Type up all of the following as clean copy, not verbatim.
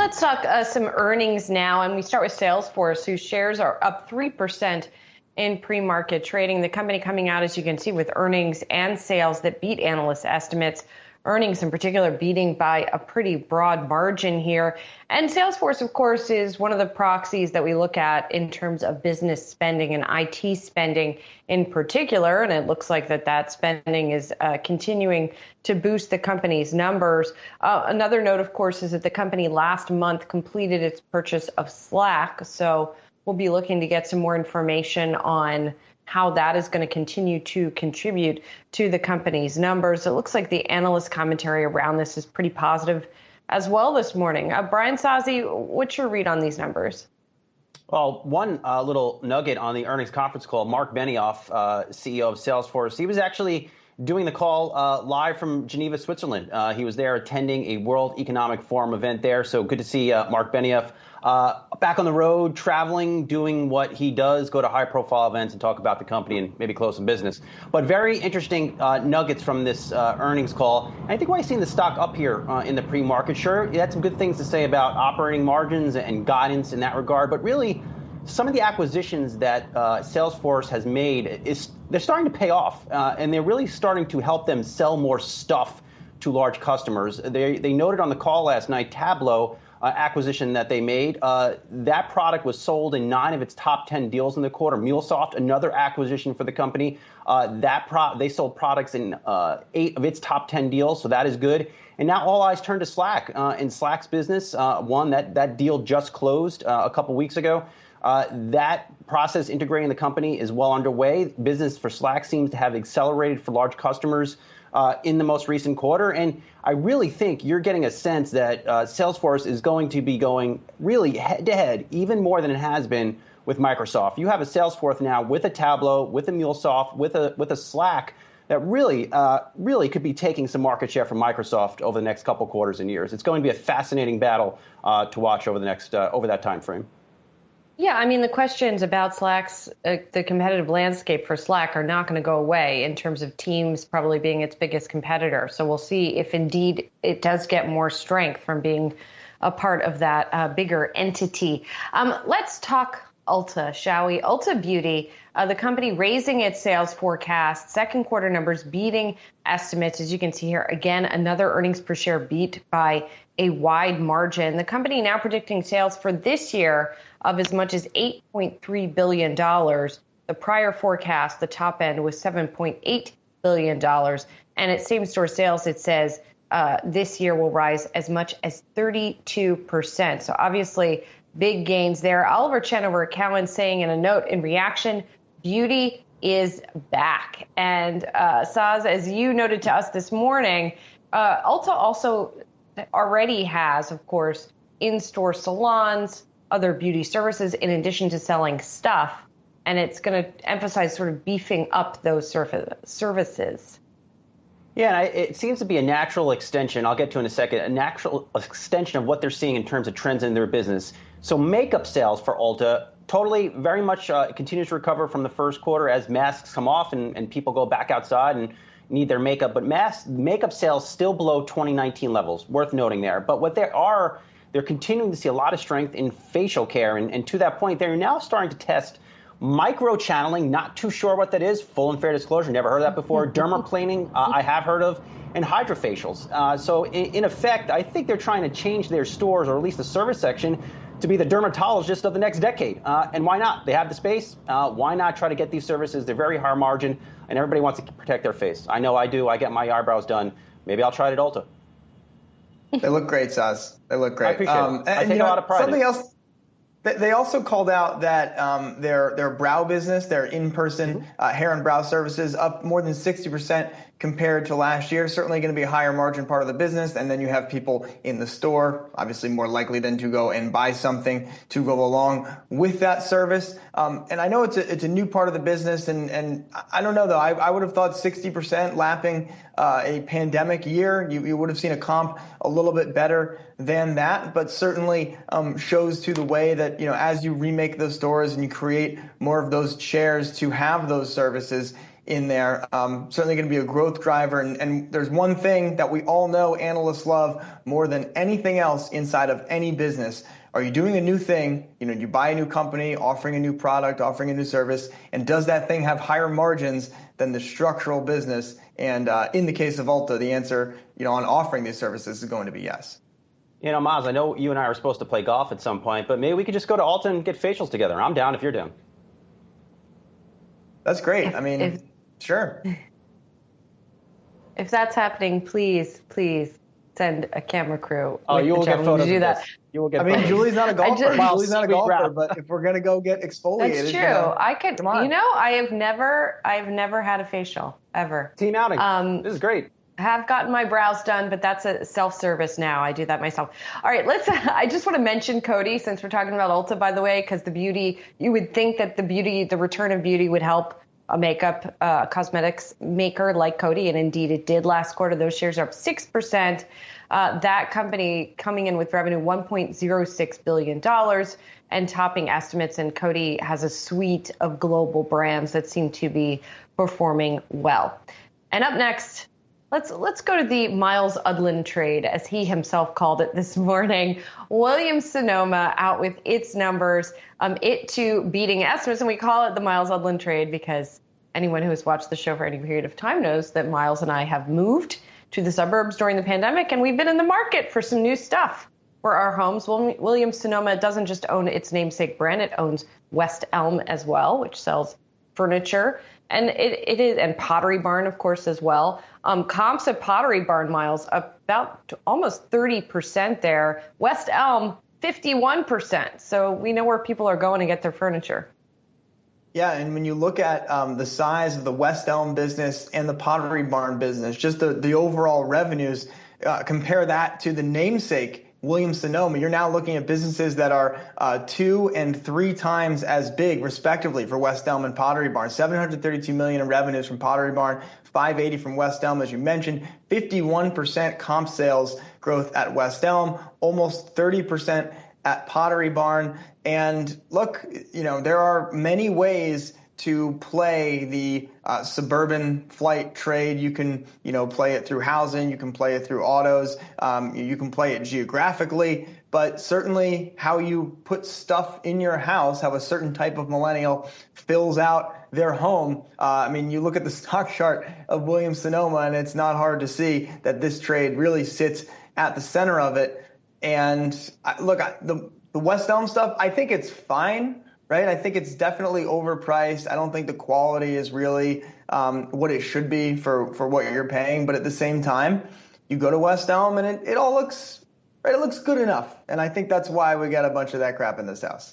Let's talk some earnings now, and we start with Salesforce, whose shares are up 3% in pre-market trading. The company coming out, as you can see, with earnings and sales that beat analyst estimates. Earnings in particular beating by a pretty broad margin here. And Salesforce, of course, is one of the proxies that we look at in terms of business spending and IT spending in particular. And it looks like that spending is continuing to boost the company's numbers. Another note, of course, is that the company last month completed its purchase of Slack. So we'll be looking to get some more information on how that is going to continue to contribute to the company's numbers. It looks like the analyst commentary around this is pretty positive as well this morning. Brian Sozzi, what's your read on these numbers? Well, one little nugget on the earnings conference call, Mark Benioff, CEO of Salesforce, he was actually doing the call live from Geneva, Switzerland. He was there attending a World Economic Forum event there. So good to see Mark Benioff back on the road, traveling, doing what he does, go to high-profile events and talk about the company and maybe close some business. But very interesting nuggets from this earnings call. And I think why you've seen the stock up here in the pre-market. Sure, it had some good things to say about operating margins and guidance in that regard. But really, some of the acquisitions that Salesforce has made, they're starting to pay off. And they're really starting to help them sell more stuff to large customers. They noted on the call last night, Tableau, acquisition that they made. That product was sold in 9 of its top 10 deals in the quarter. MuleSoft, another acquisition for the company, they sold products in 8 of its top 10 deals, so that is good. And now all eyes turn to Slack. In Slack's business, that deal just closed a couple weeks ago. That process integrating the company is well underway. Business for Slack seems to have accelerated for large customers in the most recent quarter. And I really think you're getting a sense that Salesforce is going to be going really head-to-head, even more than it has been with Microsoft. You have a Salesforce now with a Tableau, with a MuleSoft, with a Slack that really could be taking some market share from Microsoft over the next couple quarters and years. It's going to be a fascinating battle to watch over the next over that time frame. Yeah, I mean, the questions about Slack's, the competitive landscape for Slack are not going to go away in terms of Teams probably being its biggest competitor. So we'll see if indeed it does get more strength from being a part of that bigger entity. Let's talk Ulta, shall we? Ulta Beauty, the company raising its sales forecast, second quarter numbers beating estimates. As you can see here, again, another earnings per share beat by a wide margin. The company now predicting sales for this year of as much as $8.3 billion. The prior forecast, the top end, was $7.8 billion. And at same-store sales, it says this year will rise as much as 32%. So obviously, big gains there. Oliver Chen over at Cowen saying in a note in reaction, beauty is back. And Saz, as you noted to us this morning, Ulta also already has, of course, in-store salons, other beauty services, in addition to selling stuff. And it's going to emphasize sort of beefing up those services. Yeah, it seems to be a natural extension. I'll get to in a second, a natural extension of what they're seeing in terms of trends in their business. So makeup sales for Ulta totally very much continues to recover from the first quarter as masks come off and people go back outside and need their makeup. But makeup sales still below 2019 levels, worth noting there. But what they're continuing to see a lot of strength in facial care. And to that point, they're now starting to test micro-channeling, not too sure what that is, full and fair disclosure, never heard of that before. Dermaplaning, I have heard of, and hydrofacials. So in effect, I think they're trying to change their stores, or at least the service section, to be the dermatologist of the next decade. And why not? They have the space. Why not try to get these services? They're very high margin, and everybody wants to protect their face. I know I do. I get my eyebrows done. Maybe I'll try it at Ulta. They look great, Saz. They look great. I appreciate it. I take a lot of pride. Something else. They also called out that their brow business, their in-person hair and brow services, up more than 60% compared to last year. Certainly going to be a higher margin part of the business. And then you have people in the store, obviously more likely than to go and buy something to go along with that service. And I know it's a new part of the business. And I don't know, though. I would have thought 60% lapping a pandemic year. You would have seen a comp a little bit better than that, but certainly shows to the way that, as you remake those stores and you create more of those chairs to have those services, in there. Certainly going to be a growth driver. And there's one thing that we all know analysts love more than anything else inside of any business. Are you doing a new thing? You buy a new company, offering a new product, offering a new service, and does that thing have higher margins than the structural business? And in the case of Ulta, the answer, on offering these services is going to be yes. Maz, I know you and I are supposed to play golf at some point, but maybe we could just go to Ulta and get facials together. I'm down if you're down. That's great. Sure. If that's happening, please send a camera crew. Oh, you will get photos to do that. You will get photos. Julie's not a golfer. Julie's not a golfer, but if we're going to go get exfoliated. That's true. I could, I have never had a facial ever. Team outing. This is great. Have gotten my brows done, but that's a self-service now. I do that myself. All right, I just want to mention Coty, since we're talking about Ulta, by the way, because you would think that the return of beauty would help a makeup cosmetics maker like Coty, and indeed it did last quarter. Those shares are up 6%. That company coming in with revenue $1.06 billion and topping estimates, and Coty has a suite of global brands that seem to be performing well. And up next, Let's go to the Myles Udland trade, as he himself called it this morning. Williams-Sonoma out with its numbers, it too beating estimates, and we call it the Myles Udland trade because anyone who has watched the show for any period of time knows that Myles and I have moved to the suburbs during the pandemic, and we've been in the market for some new stuff for our homes. Williams-Sonoma doesn't just own its namesake brand, it owns West Elm as well, which sells furniture. And it is, and Pottery Barn, of course, as well. Comps at Pottery Barn, Miles, about almost 30% there. West Elm, 51%. So we know where people are going to get their furniture. Yeah, and when you look at the size of the West Elm business and the Pottery Barn business, just the overall revenues, compare that to the namesake Williams-Sonoma, you're now looking at businesses that are 2 and 3 times as big, respectively, for West Elm and Pottery Barn. $732 million in revenues from Pottery Barn, $580 from West Elm, as you mentioned. 51% comp sales growth at West Elm, almost 30% at Pottery Barn. And look, there are many ways to play the suburban flight trade. You can, play it through housing. You can play it through autos. You can play it geographically. But certainly how you put stuff in your house, how a certain type of millennial fills out their home. You look at the stock chart of Williams-Sonoma, and it's not hard to see that this trade really sits at the center of it. And look, the West Elm stuff, I think it's fine. Right. I think it's definitely overpriced. I don't think the quality is really what it should be for what you're paying. But at the same time, you go to West Elm and it all looks right. It looks good enough. And I think that's why we got a bunch of that crap in this house.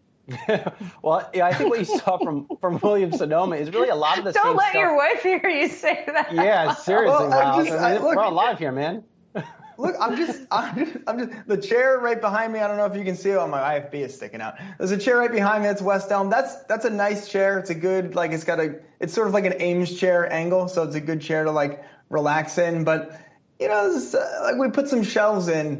Well, yeah, I think what you saw from Williams-Sonoma is really a lot of the same stuff. Don't let your wife hear you say that. Yeah, seriously, Miles. We're all live here, man. Look, I'm just the chair right behind me. I don't know if you can see it. My IFB is sticking out. There's a chair right behind me. That's West Elm. That's a nice chair. It's a good, it's sort of like an Ames chair angle. So it's a good chair to relax in. But, we put some shelves in.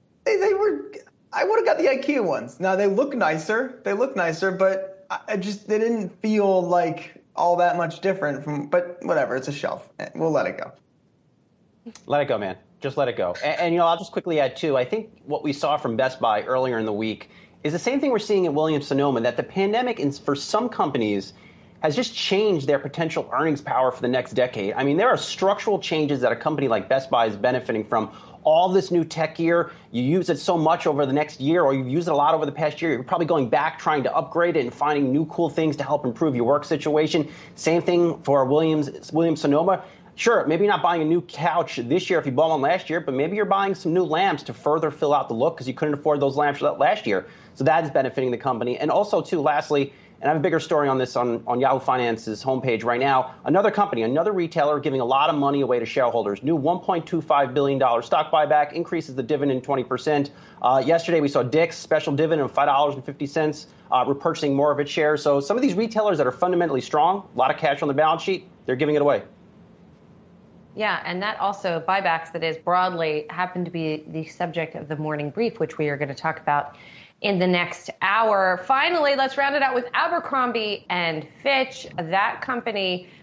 I would have got the IKEA ones. Now they look nicer. But they didn't feel like all that much different but whatever. It's a shelf. We'll let it go. Let it go, man. Just let it go. And I'll just quickly add, too, I think what we saw from Best Buy earlier in the week is the same thing we're seeing at Williams-Sonoma, that the pandemic, for some companies, has just changed their potential earnings power for the next decade. There are structural changes that a company like Best Buy is benefiting from. All this new tech gear, you use it so much over the next year, or you've used it a lot over the past year, you're probably going back, trying to upgrade it and finding new cool things to help improve your work situation. Same thing for Williams-Sonoma. Sure, maybe you're not buying a new couch this year if you bought one last year, but maybe you're buying some new lamps to further fill out the look because you couldn't afford those lamps last year. So that is benefiting the company. And also, too, lastly, and I have a bigger story on this on Yahoo Finance's homepage right now, another company, another retailer giving a lot of money away to shareholders. New $1.25 billion stock buyback, increases the dividend 20%. Yesterday, we saw Dick's special dividend of $5.50, repurchasing more of its shares. So some of these retailers that are fundamentally strong, a lot of cash on the balance sheet, they're giving it away. Yeah, and that also, buybacks, that is, broadly happen to be the subject of the morning brief, which we are going to talk about in the next hour. Finally, let's round it out with Abercrombie and Fitch. That company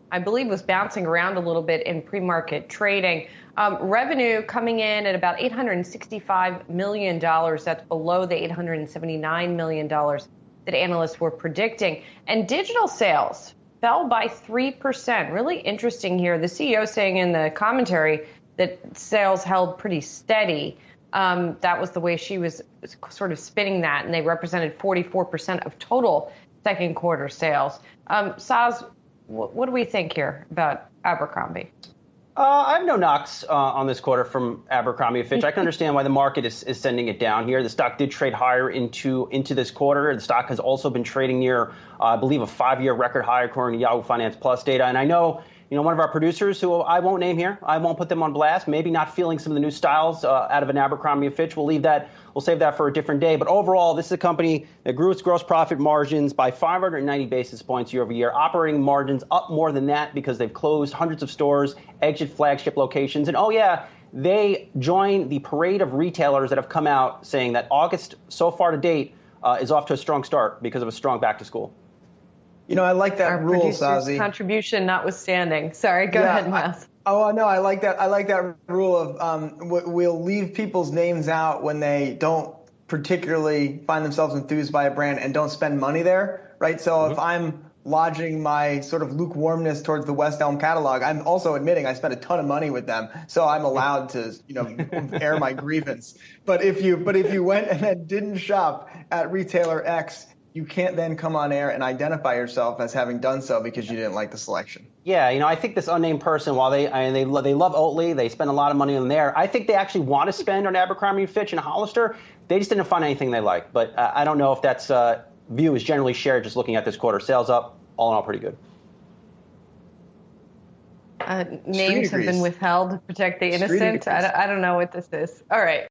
I believe was bouncing around a little bit in pre-market trading. Revenue coming in at about $865 million. That's below the $879 million that analysts were predicting. And digital sales fell by 3%. Really interesting here. The CEO saying in the commentary that sales held pretty steady. That was the way she was sort of spinning that, and they represented 44% of total second quarter sales. Saz, what do we think here about Abercrombie? I have no knocks on this quarter from Abercrombie & Fitch. I can understand why the market is sending it down here. The stock did trade higher into this quarter. The stock has also been trading near, I believe, a 5-year record high according to Yahoo Finance Plus data. And I know, one of our producers, who I won't name here, I won't put them on blast, maybe not feeling some of the new styles out of an Abercrombie & Fitch. We'll save that for a different day. But overall, this is a company that grew its gross profit margins by 590 basis points year over year, operating margins up more than that because they've closed hundreds of stores, exited flagship locations. And they join the parade of retailers that have come out saying that August so far to date is off to a strong start because of a strong back to school. I like that Our rule, Sazi. Contribution notwithstanding. Sorry, go ahead, Miles. No, I like that. I like that rule of we'll leave people's names out when they don't particularly find themselves enthused by a brand and don't spend money there, right? So if I'm lodging my sort of lukewarmness towards the West Elm catalog, I'm also admitting I spent a ton of money with them, so I'm allowed to, air my grievance. But if you went and then didn't shop at retailer X, you can't then come on air and identify yourself as having done so because you didn't like the selection. Yeah, I think this unnamed person, while they love Oatly, they spend a lot of money on there. I think they actually want to spend on Abercrombie & Fitch and Hollister. They just didn't find anything they like. But I don't know if that's view is generally shared just looking at this quarter. Sales up, all in all, pretty good. Names have been withheld to protect the innocent. I don't know what this is. All right.